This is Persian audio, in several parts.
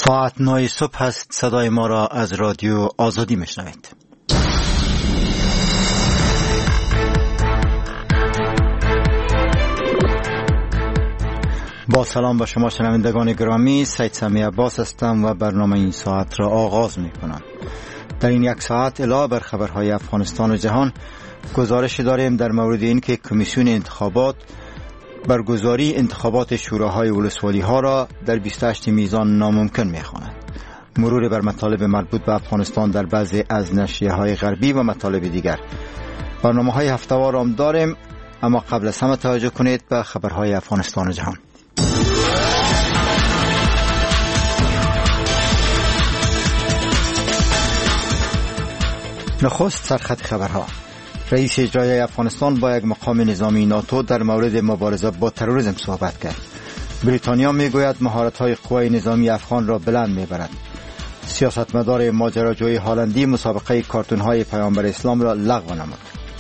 ساعت 9 صبح است. صدای ما را از رادیو آزادی میشنوید. با سلام با شما شنوندگان گرامی، سید سمی عباس هستم و برنامه این ساعت را آغاز میکنم. در این یک ساعت علاوه بر خبرهای افغانستان و جهان گزارش داریم در مورد اینکه کمیسیون انتخابات برگزاری انتخابات شوراهای ولسوالی ها را در 28 میزان ناممکن می‌خواند. مرور بر مطالب مربوط به افغانستان در بعضی از نشریه‌های غربی و مطالب دیگر. برنامه‌های هفته‌وار هم داریم، اما قبل از همه توجه کنید به خبرهای افغانستان و جهان. نخست سرخط خبرها. رئیس اجرایی افغانستان با یک مقام نظامی ناتو در مورد مبارزه با تروریسم صحبت کرد. بریتانیا میگوید مهارت‌های قوای نظامی افغان را بلند میبرد. سیاستمدار ماجراجوی هالندی مسابقه کارتون‌های پیامبر اسلام را لغو نمود.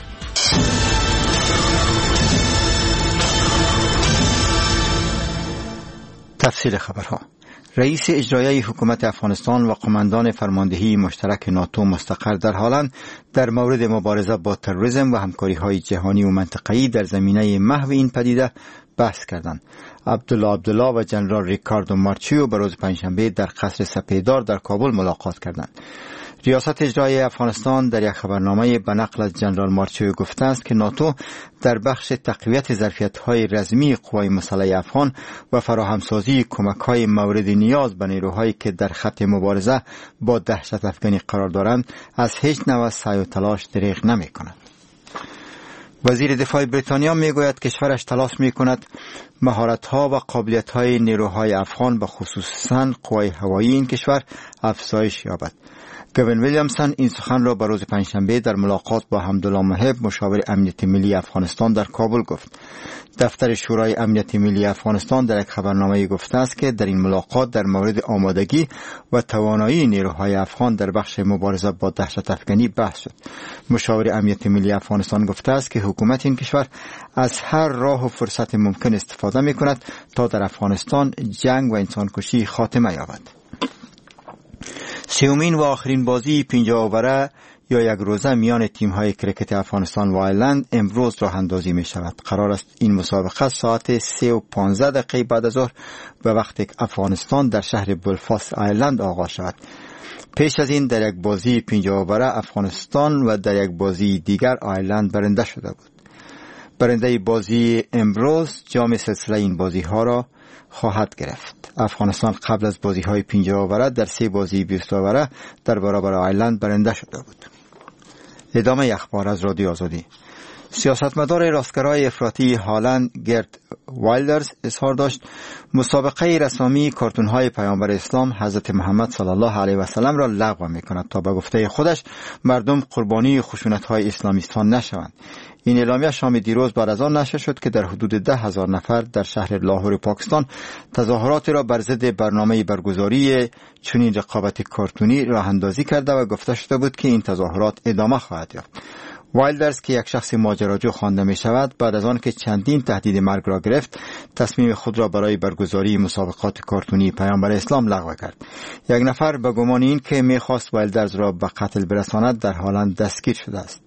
تفصیل خبرها. رئیس اجرایی حکومت افغانستان و قماندان فرماندهی مشترک ناتو مستقر در هالند در مورد مبارزه با تروریسم و همکاری‌های جهانی و منطقه‌ای در زمینه محو این پدیده بحث کردند. عبدالله و جنرال ریکاردو مارچیو به روز پنجشنبه در قصر سپیدار در کابل ملاقات کردند. ریاست اجرایی افغانستان در یک خبرنامه به نقل از جنرال مارچیو گفته است که ناتو در بخش تقویت ظرفیت‌های رزمی قوای مسلح افغان و فراهمسازی کمک‌های مورد نیاز به نیروهایی که در خط مبارزه با دهشت افغانی قرار دارند از هیچ نوع سعی و تلاش دریغ نمی‌کند. وزیر دفاع بریتانیا میگوید کشورش تلاش میکند مهارت‌ها و قابلیت‌های نیروهای افغان به خصوصاً قوای هوایی این کشور افزایش یابد. گوین ویلیامسون این سخن را به روز پنجشنبه در ملاقات با حمدالله محب مشاور امنیت ملی افغانستان در کابل گفت. دفتر شورای امنیت ملی افغانستان در یک خبرنامه گفته است که در این ملاقات در مورد آمادگی و توانایی نیروهای افغان در بخش مبارزه با دهشت افغانی بحث شد. مشاور امنیت ملی افغانستان گفته است که حکومت این کشور از هر راه و فرصت ممکن استفاده می‌کند تا در افغانستان جنگ و انسانکشی خاتمه یابد. سومین و آخرین بازی 50 اووره یا یک روزه میان تیم‌های کرکت افغانستان و آیرلند امروز راه اندازی می شود. قرار است این مسابقه ساعت 3:15 بعد از ظهر به وقت افغانستان در شهر بلفاست آیرلند آغاز شود. پیش از این در یک بازی 50 اووره افغانستان و در یک بازی دیگر آیرلند برنده شده بود. برنده بازی امروز جام سلسله این بازی ها را خواهد گرفت. افغانستان قبل از بازی های 50 اووره در 3 بازی 20 اووره در برابر آیرلند برنده شده بود. ادامه اخبار از رادیو آزادی. سیاستمدار راستگرای افراطی هالند گرت وایلدرز اظهار داشت مسابقه رسمی کارتون‌های پیامبر اسلام حضرت محمد صلی الله علیه و سلم را لغو می‌کند تا به گفته خودش مردم قربانی خشونت‌های اسلامیستان نشوند. این اعلامیه شام دیروز بعد از آن نشر شد که در حدود 10,000 نفر در شهر لاهور پاکستان تظاهرات را بر ضد برنامه برگزاری چنین رقابت کارتونی راه اندازی کرده و گفته شده بود که این تظاهرات ادامه خواهد یافت. وایلدرز که یک شخص ماجراجو خوانده می شود بعد از آن که چندین تهدید مرگ را گرفت تصمیم خود را برای برگزاری مسابقات کارتونی پیامبر اسلام لغو کرد. یک نفر به گمان این که می خواست وایلدرز را به قتل برساند در هالند دستگیر شده است.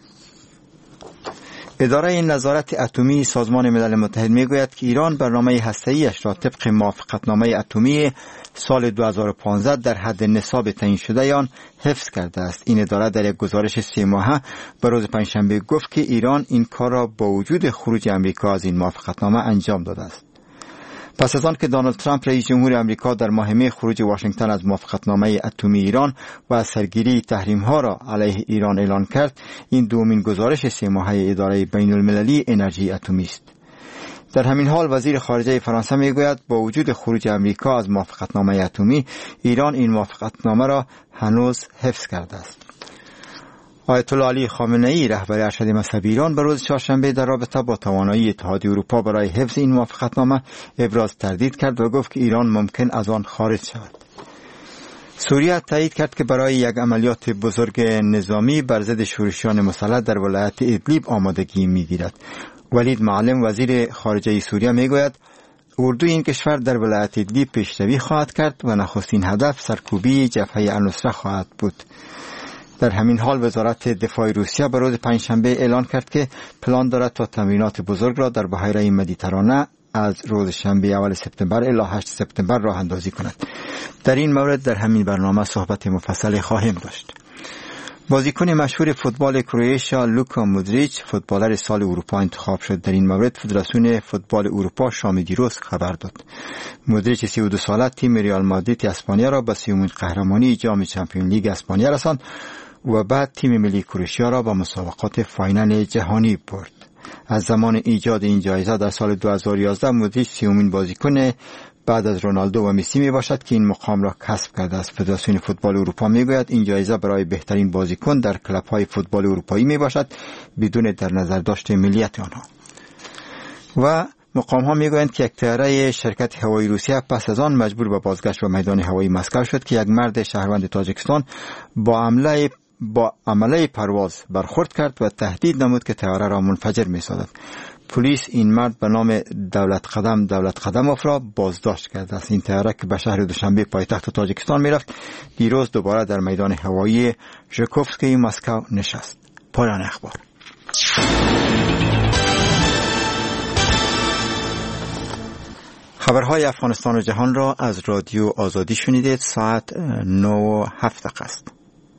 اداره نظارت اتمی سازمان ملل متحد میگوید که ایران برنامه هسته‌ایش را طبق موافقتنامه اتمی سال 2015 در حد نصاب تعیین شده آن حفظ کرده است. این اداره در یک گزارش 3 ماهه به روز پنجشنبه گفت که ایران این کار را با وجود خروج امریکا از این موافقتنامه انجام داده است. پس از آن که دونالد ترامپ رئیس جمهور آمریکا در ماه می خروج واشنگتن از موافقتنامه اتمی ایران و از سرگیری تحریم‌ها را علیه ایران اعلان کرد، این دومین گزارش 3 ماهه اداره بین‌المللی انرژی اتمی است. در همین حال وزیر خارجه فرانسه میگوید با وجود خروج آمریکا از موافقتنامه اتمی ایران این موافقتنامه را هنوز حفظ کرده است. آیت الله علی خامنه‌ای رهبر ارشد مذهبی ایران به روز چهارشنبه در رابطه با توانایی اتحادیه اروپا برای حفظ این موافقتنامه ابراز تردید کرد و گفت که ایران ممکن از آن خارج شود. سوریه تایید کرد که برای یک عملیات بزرگ نظامی بر ضد شورشیان مسلح در ولایت ادلیب آمادگی می‌گیرد. ولید معلم وزیر خارجه سوریه میگوید اردوی این کشور در ولایت ادلیب پیشروی خواهد کرد و نخستین هدف سرکوبی جبهه النصره خواهد بود. در همین حال وزارت دفاع روسیه به روز پنجشنبه اعلان کرد که پلان دارد تا تمرینات بزرگ را در بحیره مدیترانه از روز شنبه اول سپتامبر الی 8 سپتامبر راه اندازی کند. در این مورد در همین برنامه صحبت مفصل خواهیم داشت. بازیکن مشهور فوتبال کرواتیا لوکا مودریچ فوتبالر سال اروپا انتخاب شد. در این مورد فدراسیون فوتبال اروپا شام دیروز خبر داد. مودریچ 32 ساله تیم ریال مادرید اسپانیا را به سومین قهرمانی جام چمپیون لیگ اسپانیا رساند و بعد تیم ملی کرواتیا را به مسابقات فاینال جهانی برد. از زمان ایجاد این جایزه در سال 2011 مودریچ سومین بازیکن بعد از رونالدو و مسی می باشد که این مقام را کسب کرده است. فدراسیون فوتبال اروپا می گوید این جایزه برای بهترین بازیکن در کلب های فوتبال اروپایی می باشد بدون در نظر داشت ملیت آنها. و مقام ها می گویند که یک طیاره شرکت هوایی روسیه پس از آن مجبور به بازگشت به میدان هوایی مسکو شد که یک مرد شهروند تاجیکستان با عمله پرواز برخورد کرد و تهدید نمود که طیاره را منفجر می سازد. پلیس این مرد به نام دولت قدموف را بازداشت کرده است. این طیاره که به شهر دوشنبه پایتخت تاجیکستان می رفت دیروز دوباره در میدان هوایی ژوکوفسکی مسکو نشست. پایان اخبار. خبرهای افغانستان و جهان را از رادیو آزادی شنیدید. ساعت 9:07 است.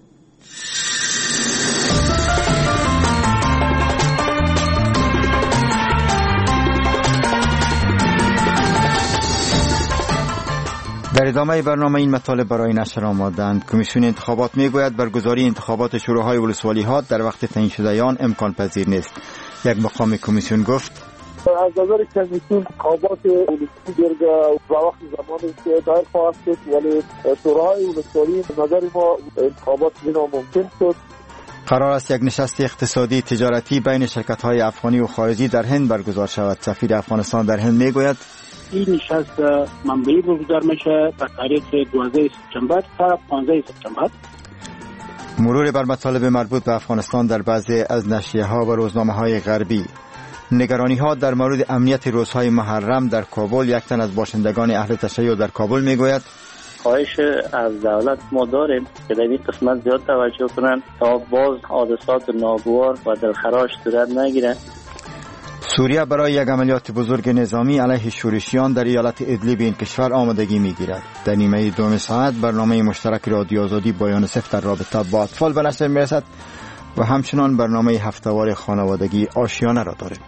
در ادامه برنامه این مطالب برای نشر آمادند. کمیسیون انتخابات میگوید برگزاری انتخابات شوراهای ولسوالی ها در وقت تعیین شده آن امکان پذیر نیست. یک مقام کمیسیون گفت از نظر کمیسیون انتخابات ولسوالی در وقت زمانی که دایر خواهد شد، ولی شوراهای ولسوالی نظر ما انتخابات ناممکن شد. قرار است یک نشست اقتصادی تجارتی بین شرکت های افغانی و خارجی در هند برگزار شود. سفیر افغانستان در هند میگوید این نشست منبعی برگزار میشه تا تاریخ 12 سپتامبر تا 15 سپتامبر. مرور بر مطالب مربوط به افغانستان در بعضی از نشریه‌ها و روزنامه‌های غربی. نگرانی ها در مورد امنیت روزهای محرم در کابل. یک تن از باشندگان اهل تشیع در کابل میگوید خواهش از دولت ما داریم که در این قسمت زیاد توجه کنن تا باز حادثات ناگوار و دلخراش صورت نگیره. سوریه برای یک عملیات بزرگ نظامی علیه شورشیان در ایالت ادلیب این کشور آمادگی میگیرد. در نیمه دوم ساعت برنامه مشترک رادیو آزادی با یونیسف در رابطه با اطفال به نشر میرسد و همچنان برنامه هفته‌وار خانوادگی آشیانه را داریم.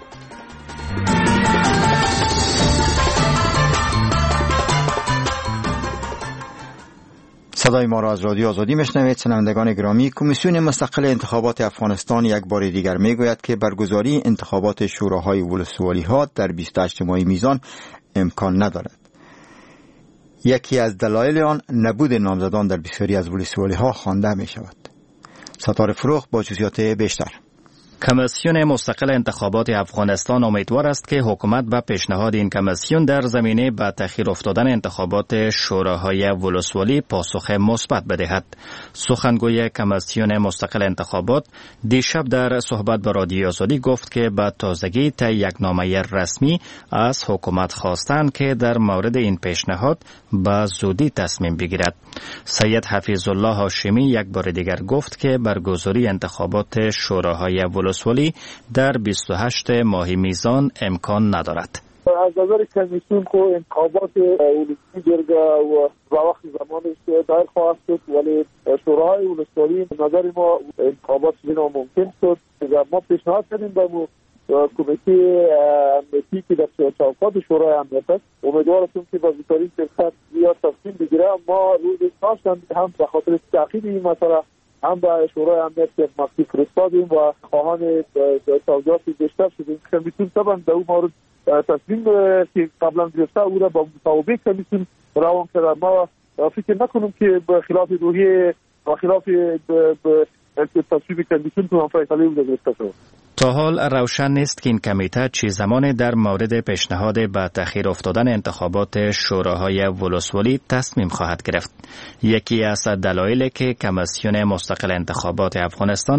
صدای ما را از رادیو آزادی میشنوید. شنوندگان گرامی، کمیسیون مستقل انتخابات افغانستان یک بار دیگر میگوید که برگزاری انتخابات شوراهای ولسوالی ها در 28 ماه میزان امکان ندارد. یکی از دلایل آن نبود نامزدان در بسیاری از ولسوالی ها خوانده می شود. ستاره فروغ با جزئیات بیشتر. کمیسیون مستقل انتخابات افغانستان امیدوار است که حکومت به پیشنهاد این کمیسیون در زمینه به تأخیر افتادن انتخابات شوراهای ولسوالی پاسخ مثبت بدهد. سخنگوی کمیسیون مستقل انتخابات دیشب در صحبت با رادیو آزادی گفت که به تازگی طی یک نامه رسمی از حکومت خواستند که در مورد این پیشنهاد به زودی تصمیم بگیرد. سید حفیظ الله هاشمی یک بار دیگر گفت که برگزاری انتخابات شوراهای ولسوالی در 28 ماه میزان امکان ندارد. از نظر کمیسیون که انتخابات ولسوالی و وقت زمانش دایر خواهد شد، ولی شوراهای ولسوالی نظر ما انتخابات ناممکن شد. ما پیشنهاد کردیم به کمیته امنیتی که در چوکات شورای امنیت است، امیدوار هستیم که با بیشترین فرصت زیاد تصمیم بگیره. ما روز داشتیم هم به خاطر تأخیر این مسئله هم به شورای امنیت یک مکتوب فرستادیم و خواهان توضیحات بیشتر شدیم. کمیسیون طبعا در اون مورد تصمیم که قبلا گرفته او را با مصوبه کمیسیون روان کرده. ما فکر نکنیم که به خلاف روحیه و خلاف تصویب کمیسیون تو هم فیصله او گرفته شد. تا حال روشن نیست که این کمیته چه زمان در مورد پیشنهاد به تأخیر افتادن انتخابات شوراهای ولسوالی تصمیم خواهد گرفت. یکی از دلایلی که کمیسیون مستقل انتخابات افغانستان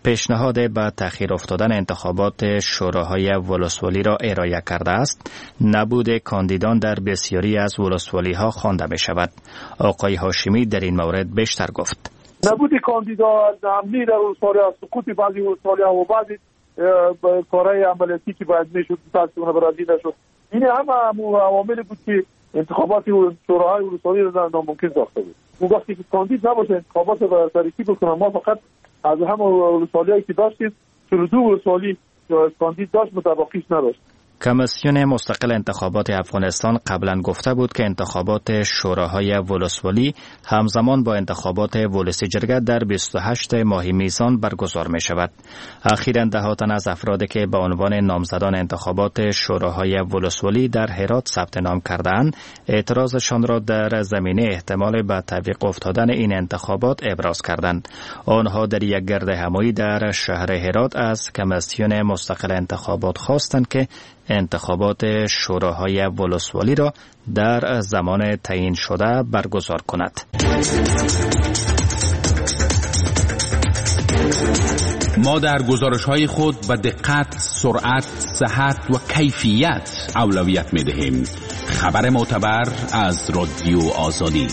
پیشنهاد به تأخیر افتادن انتخابات شوراهای ولسوالی را ارائه کرده است، نبود کاندیدان در بسیاری از ولسوالی‌ها خوانده می شود. آقای هاشمی در این مورد بیشتر گفت. نبود کاندیدا، حمله در ولسوالی‌ها، سقوط بعضی ولسوالی‌ها و بعضی کارهای عملیاتی که باید میشد متاسفانه برازی نشد. این همه عوامل بود که انتخابات شوراهای ولسوالی را ناممکن ساخته بود. اون وقتی که کاندید نباشه انتخابات را تاریخی بکنن. ما فقط از همه ولسوالی‌هایی که داشتیم 42 ولسوالی کاندید داشت متبقیش نداشت. کمیسیون مستقل انتخابات افغانستان قبلا گفته بود که انتخابات شوراهای ولسوالی همزمان با انتخابات ولس جرگه در 28 ماه میزان برگزار می شود. اخیراً دهات تن از افرادی که به عنوان نامزدان انتخابات شوراهای ولسوالی در هرات ثبت نام کرده‌اند، اعتراضشان را در زمینه احتمال به تعویق افتادن این انتخابات ابراز کردند. آنها در یک گرد همایی در شهر هرات از کمیسیون مستقل انتخابات خواستند که انتخابات شوراهای ولسوالی را در زمان تعیین شده برگزار کند. ما در گزارش‌های خود به دقت، سرعت، صحت و کیفیت اولویت می‌دهیم. خبر معتبر از رادیو آزادی.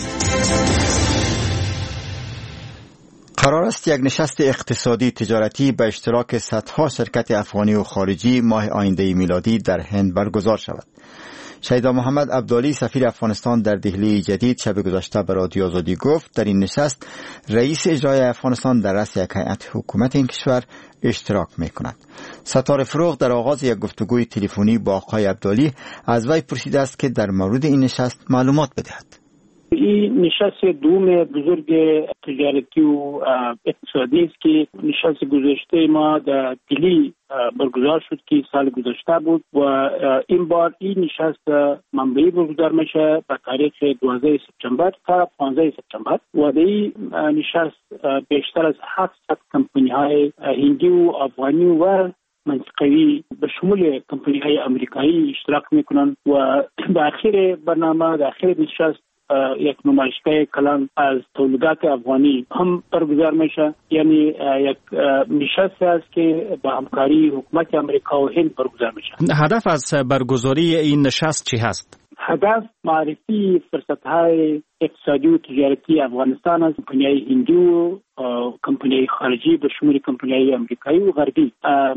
قرار است یک نشست اقتصادی تجارتی به اشتراک صدها شرکت افغانی و خارجی ماه آینده میلادی در هند برگزار شود. شیدا محمد عبدالی سفیر افغانستان در دهلی جدید شب گذشته به رادیو آزادی گفت در این نشست رئیس اجرایی افغانستان در رأس یک هیئت حکومت این کشور اشتراک می‌کند. ستاره فروغ در آغاز یک گفتگوی تلفنی با آقای عبدالی از وی پرسیده است که در مورد این نشست معلومات بدهد. این نشست دوم بزرگ تجارتی و اقتصادی است که نشست گذشته ما در دلی برگزار شد که سال گذشته بود و این بار این نشست منبعی برگزار میشه به تاریخ 12 سپتامبر تا 15 سپتامبر و در این نشست بیشتر از 700 کمپانی های هندی و افغانی و منطقوی به شمول کمپانی های امریکایی اشتراک میکنن و در آخر برنامه در آخر نشست یک نمایشگاه کلان از تولیدات افغانی هم برگزار میشه. یعنی یک نشست است که با همکاری حکومت امریکا و هند برگزار میشه. هدف از برگزاری این نشست چی هست؟ هدف معرفی فرصت‌های اقتصادی و تجارتی افغانستان از کمپانی‌های هندی و کمپانی‌های خارجی به شمول کمپانی‌های امریکایی و غربی.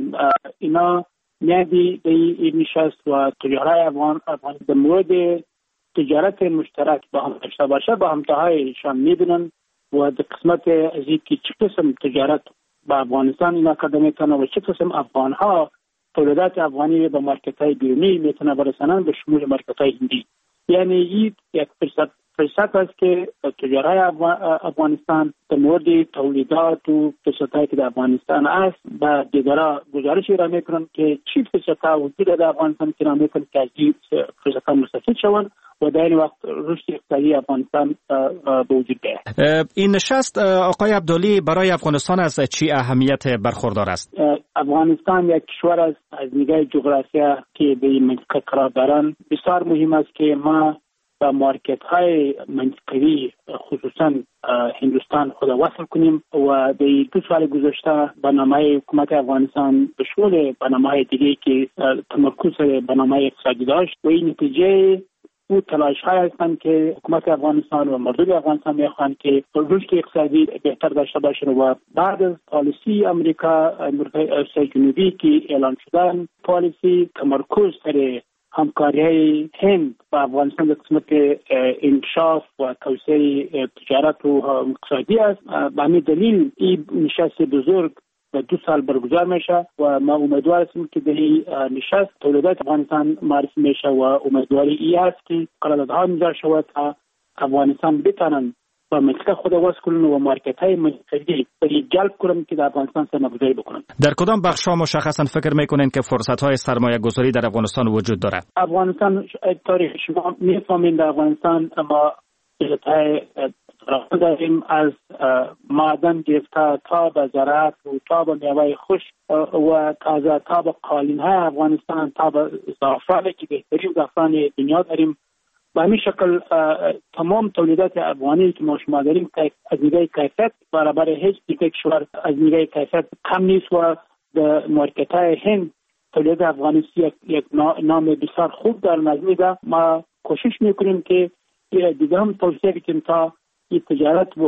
اینا نیازی به این نشست و تجارت افغان در مورد تجارت مشترک با هم داشته باشه با همتاهایشان میدونن و در قسمت از اینکه چه قسم تجارت با افغانستان اینا کرده میتونه و چه قسم افغانها تولیدات افغانی به مارکت های بیرونی میتونه برسانن به شمول مارکت های هندی. یعنی این یک فرصت است که تجارت افغانستان در مورد تولیدات و فرصت‌هایی که در افغانستان است و دیگران گزارش را میکنن که چی فرصت‌ها وجود در افغانستان که میکنن که از این فرصت‌ها مستفید شوند و در این وقت رشد اقتصادی افغانستان به وجود بیاید. این نشست آقای عبدالی برای افغانستان از چی اهمیت برخوردار است؟ افغانستان یک کشور است از نگاه جغرافیا که به این منطقه قرار دارند. بسیار مهم است که ما با مارکت های منطقه‌ای خصوصا هندوستان خود وصل کنیم و در دو سال گذشته برنامه حکومت افغانستان به شمول برنامه دیگه که تمرکز برنامه اقتصادی داشت و این نتیجه او تلاش های هستند که حکومت افغانستان و مردم افغانستان میخوان که رشد اقتصادی بهتر داشته باشند و بعد از پالیسی امریکا جنوبی که اعلان شدن پالیسی تمرکز سر همکاری هند و افغانستان در قسمت انکشاف و توسعه تجارت و اقتصادی است. به همین دلیل این نشست بزرگ و 2 سال برگزار میشه و ما امیدوار هستیم که در این نشست تولیدات افغانستان معرفی میشه و امیدواری این است که قراردادها امضا شود تا افغانستان بتانند و منطقه خود وصل کنند و مارکت های منطقه‌ای جلب کنند که در افغانستان سرمایه‌گذاری بکنند. در کدام بخش‌ها مشخصا فکر میکنین که فرصت‌های سرمایه‌گذاری در افغانستان وجود دارد؟ افغانستان تاریخ شما میفهمین در افغانستان ما فرصت‌های داریم از معدن گرفته تا به زراعت و تا به میوه خشک و تازه تا به قالین‌های افغانستان تا به زعفرانی که بهترین زعفران دنیا داریم. به همین شکل تمام تولیدات افغانی که ما شما داریم از نگاه کیفیت برابر هیچ دیگه کشور از نگاه کیفیت کم نیست و در مارکت‌های هند تولید افغانیستی یک نام بسیار خوب در نظر ما کوشش میکنیم که دیگه هم توصیه کنیم تا این تجارت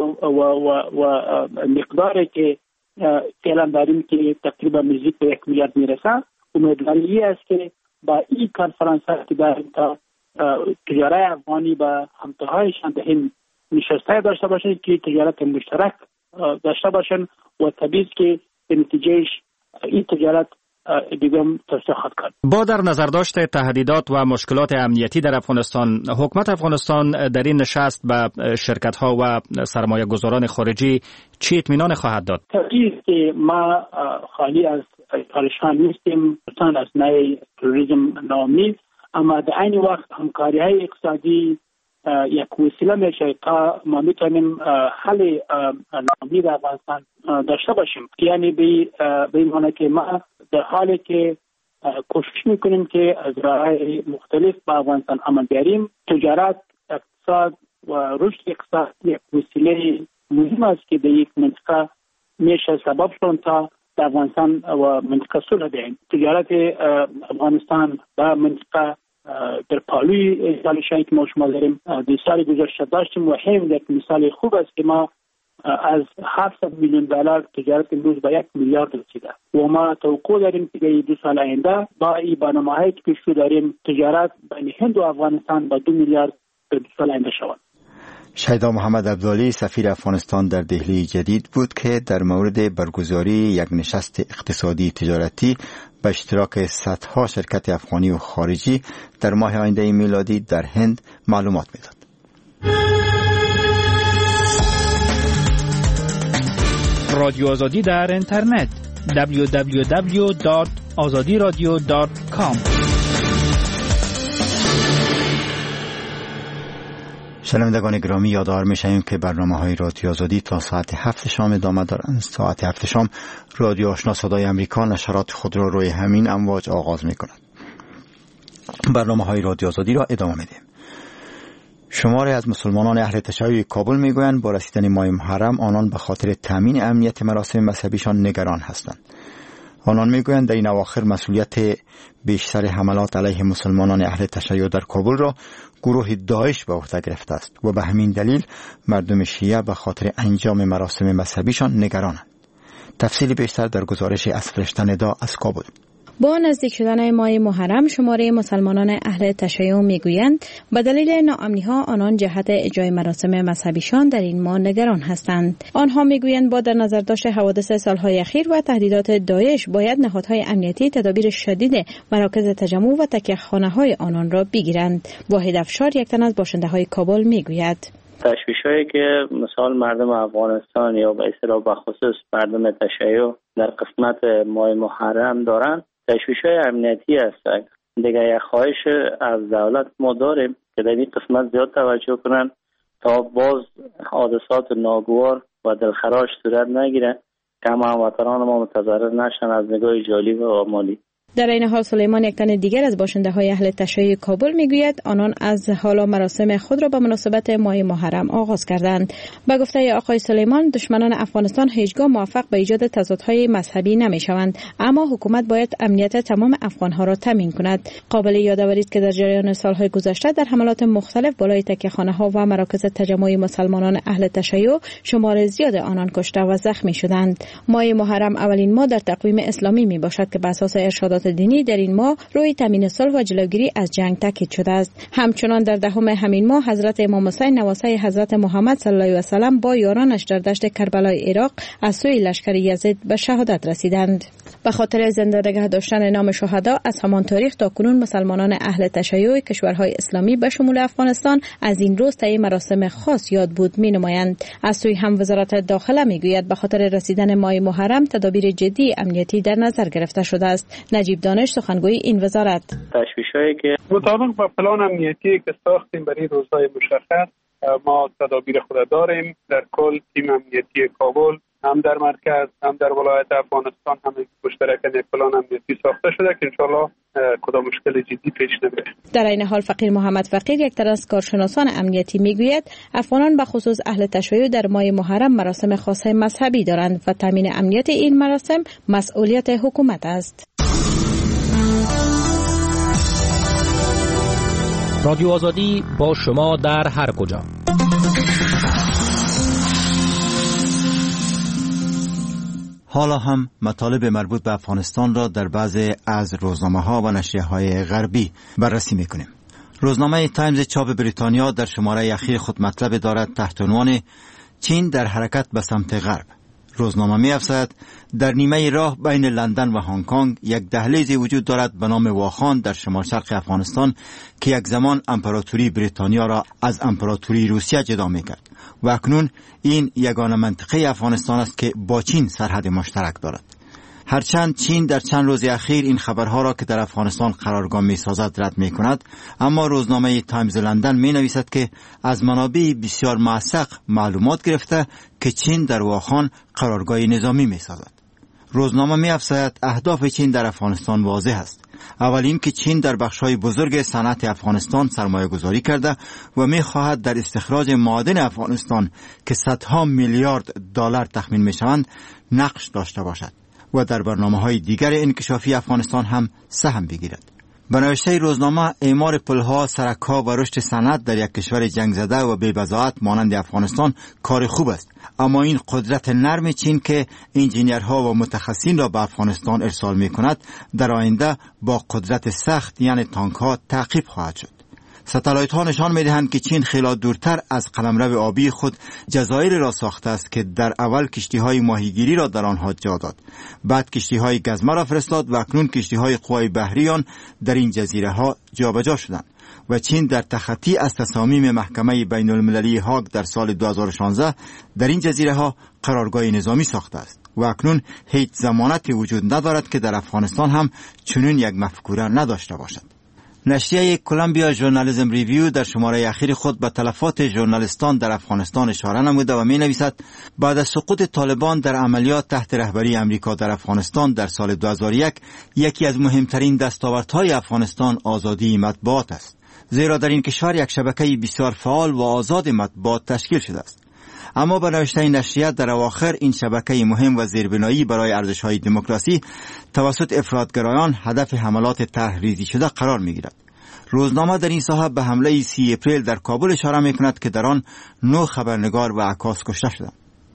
و مقداری که فعلا داریم که تقریبا نزدیک به 1 میلیارد میرسه امیدواری است که با این کنفرانس که داریم تا تجارت افغانی با همتاهایشان به هند نشسته داشته باشن که تجارت مشترک داشته باشن و طبیعی که به نتیجهش این تجارت دیگه توسعه خواهد کرد. با در نظر داشت تهدیدات و مشکلات امنیتی در افغانستان، حکومت افغانستان در این نشست به شرکت‌ها و سرمایه گذاران خارجی چی اطمینان خواهد داد؟ طبیعی که ما خالی از پریشان نیستیم، از نوع تروریسم ناامید، اما در این وقت همکاری‌های اقتصادی یک وسیله میشه تا ما میتونیم حل ناامید افغانستان داشته باشیم. یعنی به این معنی که ما در حالی که کوشش میکنیم که از راه‌های مختلف با افغانستان عمل بیاریم، تجارت، اقتصاد و رشد اقتصاد یک وسیله مهم است که در یک منطقه میشه سبب شون تا در افغانستان و منطقه صلح بیاییم. تجارت افغانستان با منطقه در پالوی سالشایی که ما شما داریم در سال گذشته داشتیم و هم یک مثال خوب است که ما از 700 میلیون دلار تجارت امروز به 1 میلیارد رسیده و ما توقع داریم که در 2 سال آینده با این برنامه‌هایی که پیش رو داریم تجارت بین هند و افغانستان با 2 میلیارد در 2 سال آینده شود. شیدا محمد عبدالی سفیر افغانستان در دهلی جدید بود که در مورد برگزاری یک نشست اقتصادی تجارتی به اشتراک صدها شرکت افغانی و خارجی در ماه آینده میلادی در هند معلومات میداد. رادیو آزادی در اینترنت www.azadiradio.com. شنوندگان گرامی، یادآور می‌شویم که برنامه‌های رادیو آزادی تا ساعت 7 شام ادامه دارند. ساعت 7 شام رادیو آشنا صدای امریکا نشرات خود را روی همین امواج آغاز می‌کند. برنامه‌های رادیو آزادی را ادامه می‌دهیم. شماری از مسلمانان اهل تشیع کابل میگویند با رسیدن ماه محرم آنان به خاطر تامین امنیت مراسم مذهبیشان نگران هستند. آنان میگویند در این اواخر مسئولیت بیشتر حملات علیه مسلمانان اهل تشیع در کابل را گروه داعش به عهده گرفته است و به همین دلیل مردم شیعه به خاطر انجام مراسم مذهبیشان نگرانند. تفصیل بیشتر در گزارش از فرشته ندا از کابل. با نزدیک شدن ماه محرم شماره مسلمانان اهل تشیع میگویند به دلیل ناامنی‌ها آنان جهت اجرای مراسم مذهبیشان در این ماه نگران هستند. آنها میگویند با در نظر داشت حوادث سالهای اخیر و تهدیدات داعش باید نهادهای امنیتی تدابیر شدید مراکز تجمع و تکیه‌خانه‌های آنان را بگیرند. واحد افشار یک تن از باشنده‌های کابل میگوید تشویش‌هایی که مثال مردم افغانستان یا به اصطلاح بخصوص مردم تشیع در قسمت ماه محرم دارند تشویش‌های امنیتی هستند. دیگه یک خواهش از دولت ما داریم که در این قسمت زیاد توجه کنن تا باز حادثات ناگوار و دلخراش صورت نگیره که هموطنان ما متضرر نشن از نگاه جالی و مالی. در این حال سلیمان یک تن دیگر از باشنده‌های اهل تشیع کابل میگوید آنان از حالا مراسم خود را به مناسبت ماه محرم آغاز کردند. به گفته آقای سلیمان دشمنان افغانستان هیچگاه موفق به ایجاد تضادهای مذهبی نمیشوند، اما حکومت باید امنیت تمام افغانها را تامین کند. قابل یادآوری است که در جریان سالهای گذشته در حملات مختلف بالای تکیه‌خانه‌ها و مراکز تجمع مسلمانان اهل تشیع شمار زیاد آنان کشته و زخمی شدند. ماه محرم اولین ماه در تقویم اسلامی میباشد که بر اساس ارشادات دینی در این ماه روی تامین صلح و جلوگیری از جنگ تاکید شده است. همچنان در دهم همین ماه حضرت امام حسین نواسه حضرت محمد صلی الله علیه و سلم با یارانش در دشت کربلای عراق از سوی لشکر یزید به شهادت رسیدند. به خاطر زنده نگه داشتن نام شهدا از همان تاریخ تا کنون مسلمانان اهل تشیع کشورهای اسلامی به شمول افغانستان از این روز طی مراسم خاص یاد بود می‌نمایند. از سوی هم وزارت داخله میگوید به خاطر رسیدن ماه محرم تدابیر جدی امنیتی در نظر گرفته شده است. نجیب دانش سخنگوی این وزارت تشویش‌هایی که مطابق با پلان امنیتی که ساختیم برای روزهای مشخص ما تدابیر خود داریم. در کل تیم امنیتی کابل هم در مرکز هم در ولایت افغانستان هم مشترکاً یک پلان امنیتی ساخته شده که انشالله کدام مشکل جدی پیش نمیاد. در این حال فقیر محمد فقیر، یک تن از کارشناسان امنیتی، میگوید افغانان به خصوص اهل تشیع در ماه محرم مراسم خاصه مذهبی دارند و تامین امنیت این مراسم مسئولیت حکومت است. رادیو آزادی با شما در هر کجا. حالا هم مطالب مربوط به افغانستان را در بعضی از روزنامه‌ها و نشریه‌های غربی بررسی می‌کنیم. روزنامه تایمز چاپ بریتانیا در شماره اخیر خود مطلب دارد تحت عنوان چین در حرکت به سمت غرب. روزنامه می‌افزاید در نیمه راه بین لندن و هنگ کنگ یک دهلیزی وجود دارد به نام واخان در شمال شرق افغانستان که یک زمان امپراتوری بریتانیا را از امپراتوری روسیه جدا می‌کرد و اکنون این یگانه منطقه افغانستان است که با چین سرحد مشترک دارد. هرچند چین در چند روز اخیر این خبرها را که در افغانستان قرارگاه می‌سازد رد می‌کند، اما روزنامه تایمز لندن می‌نویسد که از منابع بسیار موثق معلومات گرفته که چین در واخان قرارگاه نظامی می‌سازد. روزنامه می‌افزاید اهداف چین در افغانستان واضح است. اول این که چین در بخش‌های بزرگ صنعت افغانستان سرمایه‌گذاری کرده و می‌خواهد در استخراج معادن افغانستان که صدها میلیارد دلار تخمین می‌شوند نقش داشته باشد و در برنامه‌های دیگر انکشافی افغانستان هم سهم بگیرد. به نوشته روزنامه، اعمار پل‌ها، سرک‌ها و رشد صنعت در یک کشور جنگ زده و بی‌بضاعت مانند افغانستان کار خوب است، اما این قدرت نرم چین که انجینیرها و متخصصین را به افغانستان ارسال می‌کند در آینده با قدرت سخت یعنی تانک‌ها تعقیب خواهد شد. ستلایت ها نشان می‌دهند که چین خیلی دورتر از قلمرو آبی خود جزایر را ساخته است که در اول کشتی‌های ماهیگیری را در آنها جا داد، بعد کشتی‌های گزمه را فرستاد و اکنون کشتی‌های قوای بحریان در این جزیره‌ها جابجا شدند و چین در تخطی از تصامیم محکمه بین المللی هاگ در سال 2016 در این جزیره‌ها قرارگاه نظامی ساخته است و اکنون هیچ ضمانتی وجود ندارد که در افغانستان هم چنین یک مفکوره نداشته باشد. نشریه کلمبیا ژورنالیسم ریویو در شماره اخیر خود به تلفات ژورنالیستان در افغانستان اشاره نموده و می‌نویسد بعد از سقوط طالبان در عملیات تحت رهبری امریکا در افغانستان در سال 2001 یکی از مهمترین دستاوردهای افغانستان آزادی مطبوعات است، زیرا در این کشور یک شبکه بسیار فعال و آزاد مطبوعات تشکیل شده است. اما به نوشته نشریه در اواخر این شبکه مهم و زیربنایی برای ارزش‌های دموکراسی توسط افراطگرایان هدف حملات طرح‌ریزی شده قرار می‌گیرد. روزنامه در این صاحب به حمله 30 اپریل در کابل اشاره می‌کند که در آن 9 خبرنگار و عکاس کشته شدند.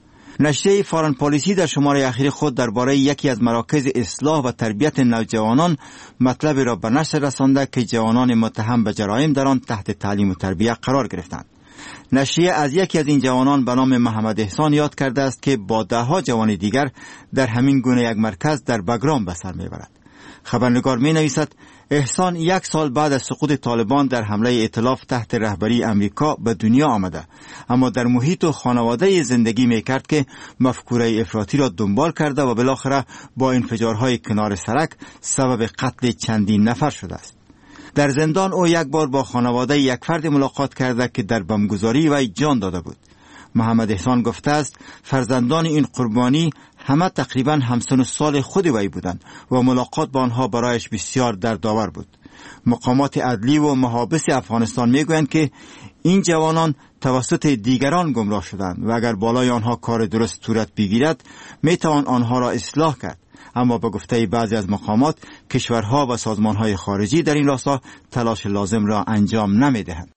نشریه فارن پالیسی در شماره اخیر خود درباره یکی از مراکز اصلاح و تربیت نوجوانان مطلب را به نشر رسانده که جوانان متهم به جرایم در آن تحت تعلیم و تربیت قرار گرفتند. نشریه از یکی از این جوانان به نام محمد احسان یاد کرده است که با ده‌ها جوان دیگر در همین گونه یک مرکز در بگرام به سر می‌برد. خبرنگار می‌نویسد احسان 1 سال بعد از سقوط طالبان در حمله ائتلاف تحت رهبری امریکا به دنیا آمده، اما در محیط و خانواده زندگی می‌کرد که مفکوره افراطی را دنبال کرده و بالاخره با انفجارهای کنار سرک سبب قتل چندین نفر شده است. در زندان او یک بار با خانواده یک فرد ملاقات کرده که در بمبگذاری وی جان داده بود. محمد احسان گفته است فرزندان این قربانی همه تقریبا همسن سال خود وی بودند و ملاقات با آنها برایش بسیار دردآور بود. مقامات عدلی و محابس افغانستان میگویند که این جوانان توسط دیگران گمراه شدند و اگر بالای آنها کار درست صورت بگیرد میتوان آنها را اصلاح کرد، اما به گفته بعضی از مقامات کشورها و سازمانهای خارجی در این راستا تلاش لازم را انجام نمیدهند.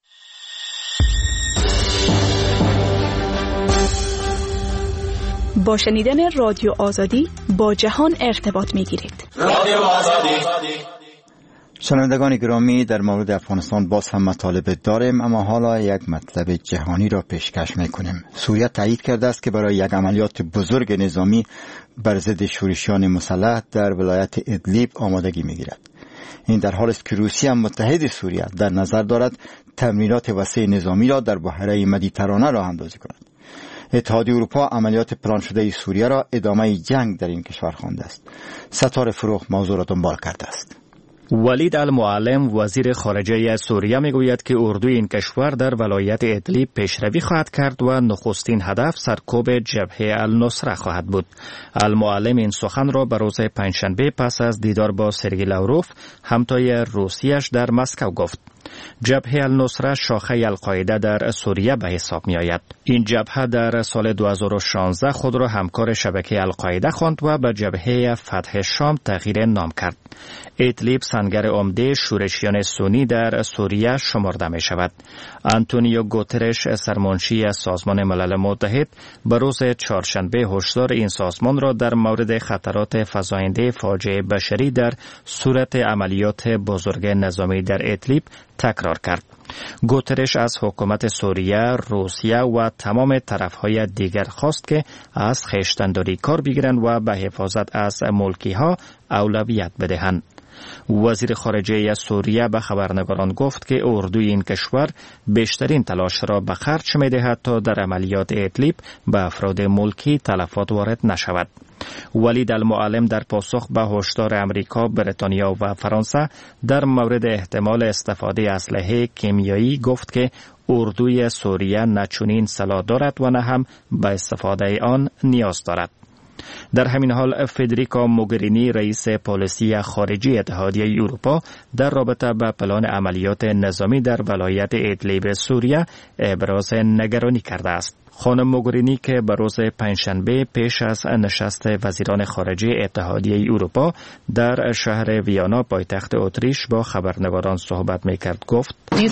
با شنیدن رادیو آزادی با جهان ارتباط میگیرید. رادیو آزادی. شنوندگان گرامی، در مورد افغانستان باز هم مطالب داریم، اما حالا یک مطلب جهانی را پیشکش میکنیم. سوریه تایید کرده است که برای یک عملیات بزرگ نظامی بر ضد شورشیان مسلح در ولایت ادلیب آمادگی میگیرد. این در حالی است که روسیه متحد سوریه در نظر دارد تمرینات وسیع نظامی را در بحیره مدیترانه راه اندازی کند. اتحادیه اروپا عملیات پلان شده سوریه را ادامه جنگ در این کشور خوانده است. ستاره فروغ موضوع را دنبال کرده است. ولید المعلم وزیر خارجه سوریه میگوید که اردوی این کشور در ولایت ادلیب پیشروی خواهد کرد و نخستین هدف سرکوب جبهه النصره خواهد بود. المعلم این سخن را به روز پنجشنبه پس از دیدار با سرگئی لاوروف همتای روسیه‌اش در مسکو گفت. جبهه النصره شاخه القاعده در سوریه به حساب می آید. این جبهه در سال 2016 خود را همکار شبکه القاعده خواند و به جبهه فتح شام تغییر نام کرد. ادلیب سنگر عمده شورشیان سنی در سوریه شمرده می شود. آنتونیو گوترش سرمنشی سازمان ملل متحد به روز چهارشنبه هشدار این سازمان را در مورد خطرات فزاینده فاجعه بشری در صورت عملیات بزرگ نظامی در ادلیب تکرار کرد. گوترش از حکومت سوریه، روسیه و تمام طرفهای دیگر خواست که از خویشتن‌داری کار بگیرند و به حفاظت از ملکی‌ها اولویت بدهند. وزیر خارجه سوریه به خبرنگاران گفت که اردوی این کشور بیشترین تلاش را به خرج می‌دهد تا در عملیات ادلیب به افراد ملکی تلفات وارد نشود. ولید المعلم در پاسخ به هشدار امریکا، بریتانیا و فرانسه در مورد احتمال استفاده اسلحه کیمیایی گفت که اردوی سوریه نه چنین سلاح دارد و نه هم به استفاده آن نیاز دارد. در همین حال فدریکا موگرینی رئیس پالیسی خارجی اتحادیه اروپا در رابطه با پلان عملیات نظامی در ولایت ادلیب سوریه ابراز نگرانی کرده است. خانم موگرینی که به روز پنجشنبه پیش از نشست وزیران خارجه اتحادیه اروپا در شهر ویانا پایتخت اتریش با خبرنگاران صحبت می‌کرد گفت: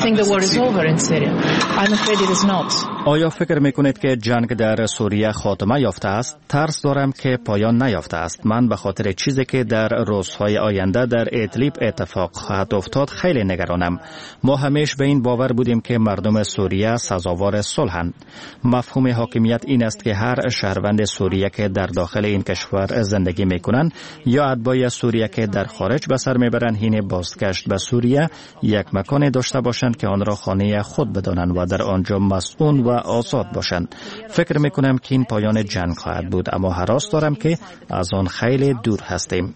آیا فکر می‌کنید که جنگ در سوریه خاتمه یافته است؟ ترس دارم که پایان نیافته است. من به خاطر چیزی که در روزهای آینده در ادلیب اتفاق خواهد افتاد خیلی نگرانم. ما همیشه به این باور بودیم که مردم سوریه سزاوار صلحند. مفهوم حاکمیت این است که هر شهروند سوریه که در داخل این کشور زندگی میکنند یا اتباع سوریه که در خارج به سر میبرند حین بازگشت به سوریه یک مکان داشته باشند که آن را خانه خود بدانند و در آنجا مسئول و آزاد باشند. فکر میکنم که این پایان جنگ خواهد بود، اما هراس دارم که از آن خیلی دور هستیم.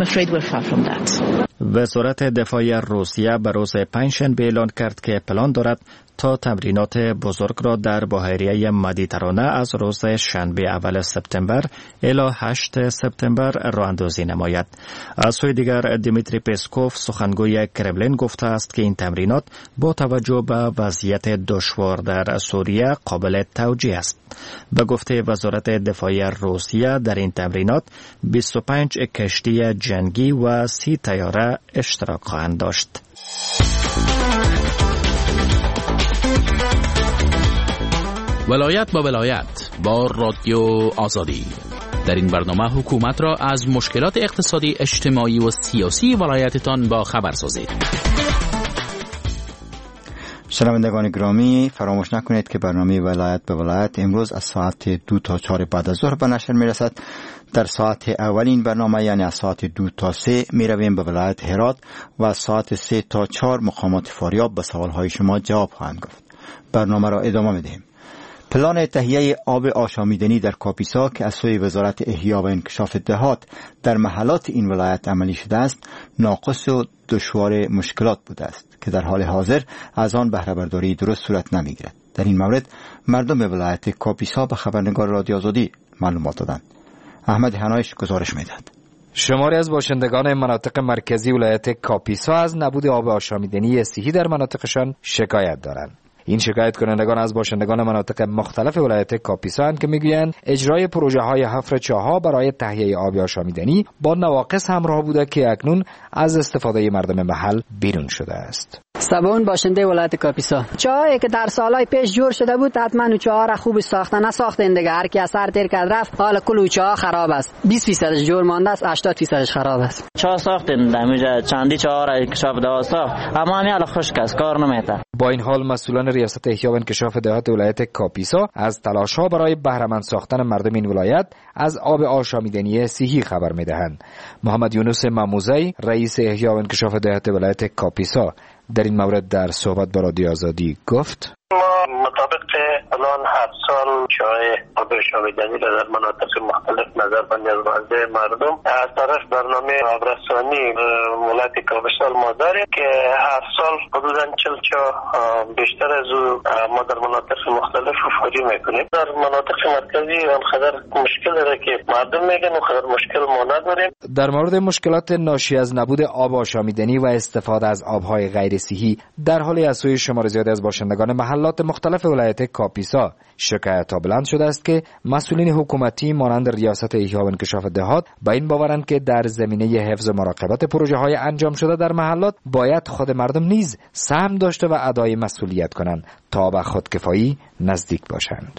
وزارت دفاع روسیه به روز پنجشنبه اعلان کرد که پلان دارد تا تمرینات بزرگ را در بحیره مدیترانه از روز شنبه اول سپتامبر الی 8 سپتامبر راه اندازی نماید. از سوی دیگر دیمیتری پسکوف سخنگوی کرملین گفته است که این تمرینات با توجه به وضعیت دشوار در سوریه قابل توجیه است. به گفته وزارت دفاع روسیه در این تمرینات 25 کشتی جنگی و 30 طیاره اشتراک خواهند داشت. ولایت با ولایت با رادیو آزادی. در این برنامه حکومت را از مشکلات اقتصادی، اجتماعی و سیاسی ولایتتان با خبر سازید. شنوندگان گرامی، فراموش نکنید که برنامه ولایت به ولایت امروز از ساعت 2 تا 4 بعد از ظهر به نشر میرسد. در ساعت اولین برنامه یعنی از ساعت 2 تا 3 میرویم به ولایت هرات و از ساعت 3 تا 4 مقامات فاریاب به سوالهای شما جواب خواهند گفت. برنامه را ادامه میدهیم. پلان تهیه آب آشامیدنی در کاپیسا که از سوی وزارت احیا و انکشاف دهات در محلات این ولایت عملی شده است، ناقص و دشوار مشکلات بوده است که در حال حاضر از آن بهره برداری درست صورت نمیگیرد. در این مورد مردم ولایت کاپیسا به خبرنگار رادیو آزادی معلومات دادند. احمد حنایش گزارش میدهد. شماری از باشندگان مناطق مرکزی ولایت کاپیسا از نبود آب آشامیدنی صحی در مناطقشان شکایت دارند. این شکایت کنندگان از باشندگان مناطق مختلف ولایت کاپیسا هستند که میگویند اجرای پروژه های حفر چاه‌ها برای تهیه آب آشامیدنی با نواقص همراه بوده که اکنون از استفاده مردم محل بیرون شده است. سبون باشنده ولایت کاپیسا، چاهی که در سالهای پیش جور شده بود حتما او چاها را خوب ساختن، نساختن دیگه. هر کی از سر تیر کرد رفت، حالا کل چاه خراب است. 20% جور مانده است، 80% خراب است. چاه ساختن دمیجا چندی چاه را انکشاف دهات ساخت، اما همین حالا خشک است، کار نمیته. با این حال مسئولان ریاست احیا و انکشاف دهات ولایت کاپیسا از تلاش‌ها برای بهره‌مند ساختن مردم این ولایت از آب آشامیدنی صحی خبر می‌دهند. محمد یونس مموزی رئیس احیا و انکشاف دهات ولایت کاپیسا در این مورد در صحبت با رادیو آزادی گفت: ما مطابق الان 7 سال چای آب شامیدنی را در مناطق مختلف نظربندی از بعضی مردم از طرف برنامه آبرسانی ولایت کابیسا ما داریم که 7 سال حدوداً 40 چا بیشتر از ما در مناطق مختلف فوری میکنیم. در مناطق مرکزی آنقدر مشکل داره که مردم میگن اونقدر مشکل ما نداریم. در مورد مشکلات ناشی از نبود آب آشامیدنی و استفاده از آبهای غیر صحی در حالی از سوی شمار زیادی از باشندگان محلات مختلف ولایت کاپیسا شکایت‌ها بلند شده است که مسئولین حکومتی مانند ریاست احیا و انکشاف دهات با این باورند که در زمینه حفظ و مراقبت پروژه‌های انجام شده در محلات باید خود مردم نیز سهم داشته و ادای مسئولیت کنند تا به خودکفایی نزدیک باشند.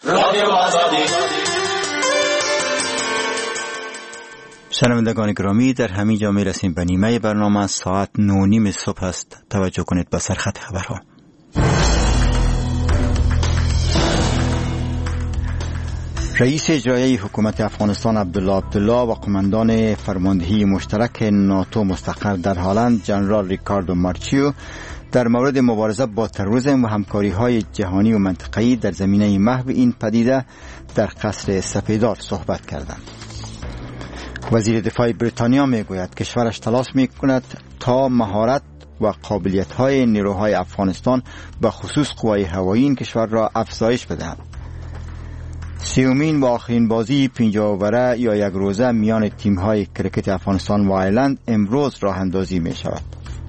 شنوندگان گرامی، در همین جا می‌رسیم به نیمه برنامه. ساعت 9:30 صبح است. توجه کنید به سرخط خبرها. رئیس اجرایی حکومت افغانستان عبدالله و قماندان فرماندهی مشترک ناتو مستقر در هلند جنرال ریکاردو مارچیو در مورد مبارزه با تروریسم و همکاری‌های جهانی و منطقه‌ای در زمینه محو این پدیده در قصر سپیدار صحبت کردند. وزیر دفاع بریتانیا میگوید کشورش تلاش میکند تا مهارت و قابلیت‌های نیروهای افغانستان به خصوص قوای هوایی این کشور را افزایش بدهد. سیومین و آخرین بازی 50 اوره یا یک روزه میان تیم‌های کرکت افغانستان و آیرلند امروز راه اندازی می شود.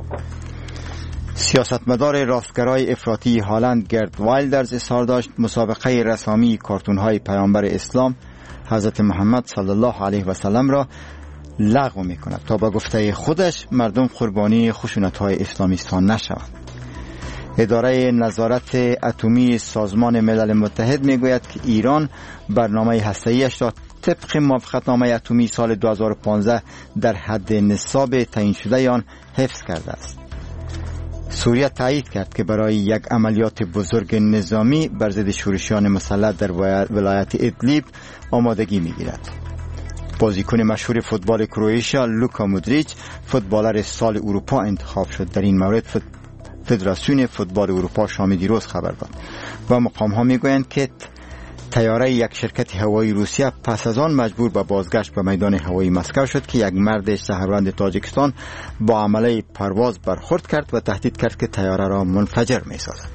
سیاستمدار راستگرای افراطی هالند گرد وایلدرز اظهار داشت مسابقه رسامی کارتون‌های پیامبر اسلام حضرت محمد صلی الله علیه و سلم را لغو می کند تا به گفته خودش مردم قربانی خشونت‌های اسلامیستان نشوند. اداره نظارت اتمی سازمان ملل متحد میگوید که ایران برنامه هسته‌ایش را طبق موافقتنامه اتمی سال 2015 در حد نصاب تعیین شده آن حفظ کرده است. سوریه تایید کرد که برای یک عملیات بزرگ نظامی بر ضد شورشیان مسلح در ولایت ادلیب آمادگی میگیرد. بازیکن مشهور فوتبال کرواتیا لوکا مودریچ فوتبالر سال اروپا انتخاب شد. در این مورد فدراسیون فوتبال اروپا شام دیروز خبر داد و مقام ها میگویند که طیاره یک شرکت هوایی روسیه پس از آن مجبور به بازگشت به میدان هوایی مسکو شد که یک مرد شهروند تاجیکستان با عمله پرواز برخورد کرد و تهدید کرد که طیاره را منفجر می‌سازد.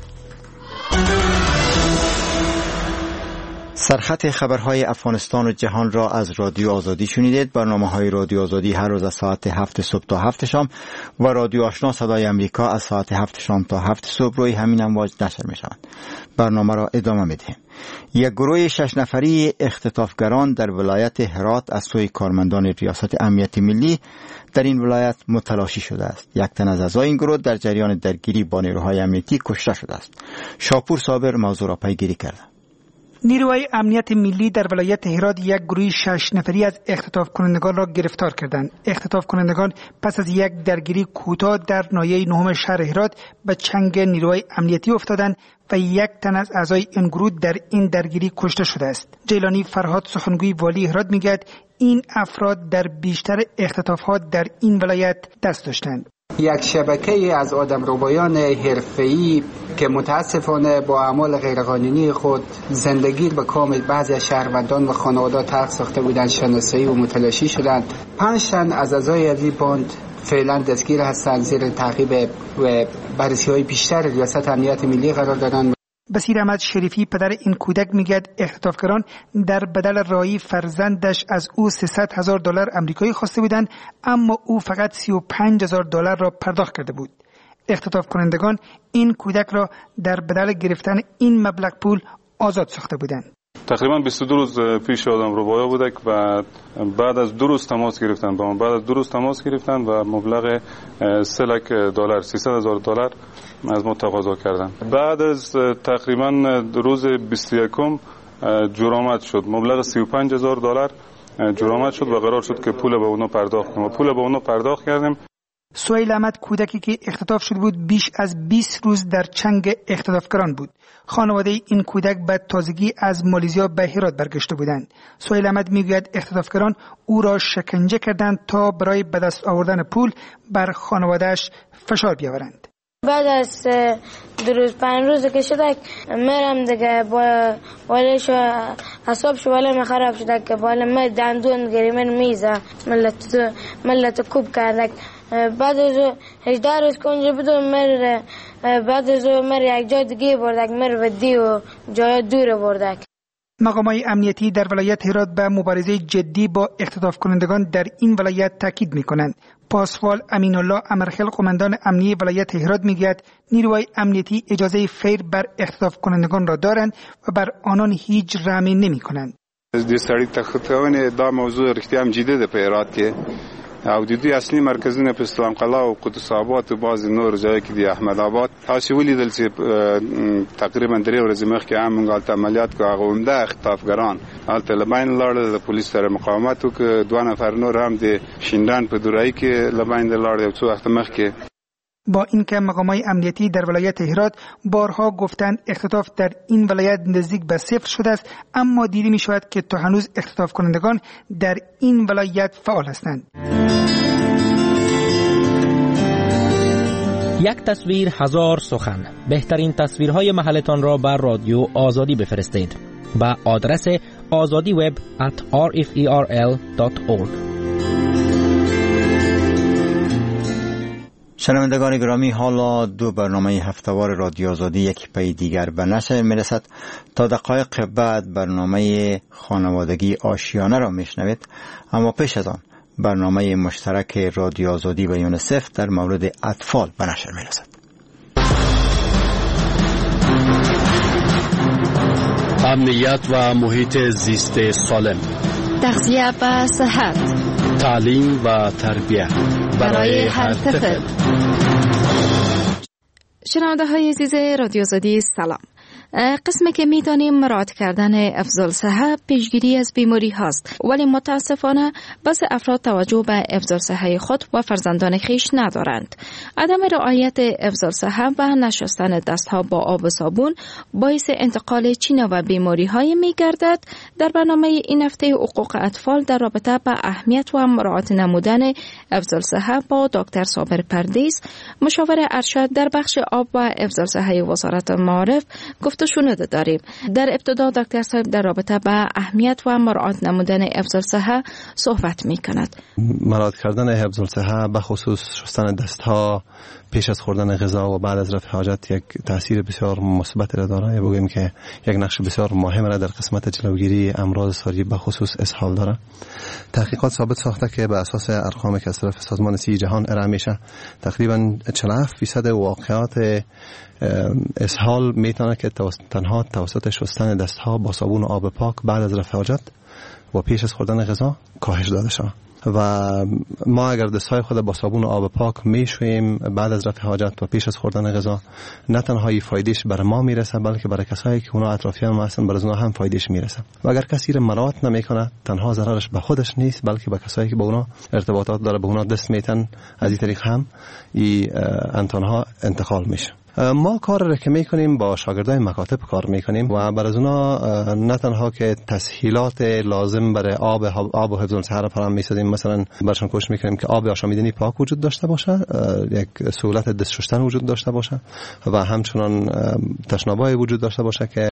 سرخط خبرهای افغانستان و جهان را از رادیو آزادی شنیدید. برنامه‌های رادیو آزادی هر روز از ساعت 7 صبح تا 7 شام و رادیو آشنا صدای امریکا از ساعت 7 شام تا 7 صبح روی همین امواج نشر می‌شوند. برنامه را ادامه می‌دهیم. یک گروه 6 نفری اختطافگران در ولایت هرات از سوی کارمندان ریاست امنیت ملی در این ولایت متلاشی شده است. یک تن از اعضای این گروه در جریان درگیری با نیروهای امنیتی کشته شده است. شاپور صابر موضوع را پیگیری کرد. نیروهای امنیت ملی در ولایت هرات یک گروه 6 نفری از اختطاف کنندگان را گرفتار کردند. اختطاف کنندگان پس از یک درگیری کوتاه در ناحیه نهم شهر هرات به چنگ نیروهای امنیتی افتادند و یک تن از اعضای این گروه در این درگیری کشته شده است. جیلانی فرهاد سخنگوی والی هرات میگوید این افراد در بیشتر اختطاف‌ها در این ولایت دست داشتند. یک شبکه از آدمربایان حرفه‌ای که متاسفانه با اعمال غیرقانونی خود زندگی به کامل بعضی از شهروندان و خانواده‌ها تلخ ساخته بودند شناسایی و متلاشی شدند. 5 تن از اعضای این باند فعلا دستگیر هستند، زیر تعقیب و بررسی‌های بیشتر ریاست امنیت ملی قرار دارند. بصیر احمد شریفی پدر این کودک میگه اختطافگران در بدل رایی فرزندش از او $300,000 آمریکایی خواسته بودند، اما او فقط $35,000 را پرداخت کرده بود. اختطاف کنندگان این کودک را در بدل گرفتن این مبلغ پول آزاد ساخته بودند. تقریبا 22 روز پیش آدمربایا بودک و بعد از 2 روز تماس گرفتن با من. بعد از 2 روز تماس گرفتن و مبلغ $300,000 $300,000 از ما تقاضا کردن. بعد از تقریبا روز 21 جرامت شد. مبلغ $35,000 جرامت شد و قرار شد که پول به اونا پرداخت کنیم. پول به اونا پرداخت کردیم. سهیل احمد کودکی که اختطاف شده بود بیش از 20 روز در چنگ اختطافگران بود. خانواده این کودک به تازگی از مالیزیا به هرات برگشته بودند. سهیل احمد میگوید اختطافگران او را شکنجه کردند تا برای به دست آوردن پول بر خانواده‌اش فشار بیاورند. بعد از 2 روز 5 روز که شده میرم دیگه با والش حساب ولی خراب شده که بالا می دندون گریمن میزه ملت کوب کرده. بعد از 18 روز که اونجا بدون مر بعد از مر یک جای دیگه بردک مر و دیو جای دور بردک. مقامات امنیتی در ولایت هرات به مبارزه جدی با اختطاف کنندگان در این ولایت تاکید می‌کنند. پاسوال امین الله امرخیل قماندان امنیتی ولایت هرات میگوید نیروهای امنیتی اجازه فیر بر اختطاف کنندگان را دارند و بر آنان هیچ رحمی نمی‌کنند. د سړی تخطونه دا موضوع رښتیا هم جدي ده په هرات کې او د دوی اصلي مرکزونه په اسلام قلعه او قدس آباد او بعض نور ځای کې دی احمد آباد. تاسو ولیدل چې تقریبا 3 ورځې مخکې هم موږ عملیات کوو هغه عمده اختطافګران هلته لبین لاړل، د پولیس سره مقاومت وکړ، 2 نفر نور هم د شیندان په دورای کې لبین لاړل او څو وخت مخکې. با اینکه مقامات امنیتی در ولایت هرات بارها گفتند اختطاف در این ولایت نزدیک به 0 شده است، اما دیده می شود که تا هنوز اختطاف کنندگان در این ولایت فعال هستند. یک تصویر 1000 سخن. بهترین تصویرهای محلتان را بر رادیو آزادی بفرستید به آدرس azadiweb@rferl.org. شنوندگان گرامی، حالا 2 برنامه هفتهوار رادیو آزادی یک پی دیگر به نشر میرسد. تا دقایق بعد برنامه خانوادگی آشیانه را میشنوید، اما پیش از آن برنامه مشترک رادیو آزادی و یونیسف در مورد اطفال به نشر میرسد. امنیت و محیط زیست سالم، تغذیه و صحت، تعلیم و تربیت برای هر طفل. شنونده های عزیز رادیو آزادی سلام. قسمی که می‌دانیم مراعات کردن افضل صحت پیشگیری از بیماری هست، ولی متاسفانه بعضی افراد توجه به افضل صحت خود و فرزندان خیش ندارند. عدم رعایت افضل صحت و نشستن دستها با آب و صابون باعث انتقال چینه و بیماری‌های می‌گردد. در برنامه این هفته حقوق اطفال در رابطه با اهمیت و مراعات نمودن افضل صحت با دکتر صابر پردیس، مشاور ارشد در بخش آب و افضل صحت وزارت معارف گفته شنوده داریم. در ابتدا دکتر صاحب در رابطه با اهمیت و مراعات نمودن افضل صحت صحبت می کند. مراعات کردن افضل صحت به خصوص شستن دستها پیش از خوردن غذا و بعد از رفع حاجت یک تاثیر بسیار مثبت را دارد. بگوییم که یک نقش بسیار مهم را در قسمت جلوگیری امراض ساری به خصوص اسهال دارد. تحقیقات ثابت ساخته که به اساس ارقامی که از طرف سازمان صحت جهان ارائه میشه، تقریبا 47% واقعات اسهال میتونه که تنها توسط شستن دستها با صابون و آب پاک بعد از رفع حاجت و پیش از خوردن غذا کاهش داده شود. و ما اگر دستهای خود با صابون و آب پاک میشوییم بعد از رفع حاجت و پیش از خوردن غذا، نه تنها فایدهش بر ما میرسه بلکه برای کسایی که اونا اطرافیان ما هستن بر از اونها هم فایدهش میرسه. و اگر کسی مراعات نمیکنه، تنها ضررش به خودش نیست بلکه به کسایی که با اونا ارتباطات داره به اونا دست میتن، از این طریق هم انتونها انتقال میشه. ما کار را که میکنیم با شاگردای مکاتب کار میکنیم و بر از اونا نه تنها که تسهیلات لازم برای آب و حفظ الصحه را فراهم میسازیم، مثلا برشان کوشش میکنیم که آب آشامیدنی پاک وجود داشته باشه، یک سهولت دست شستن وجود داشته باشه و همچنان تشنابای وجود داشته باشه که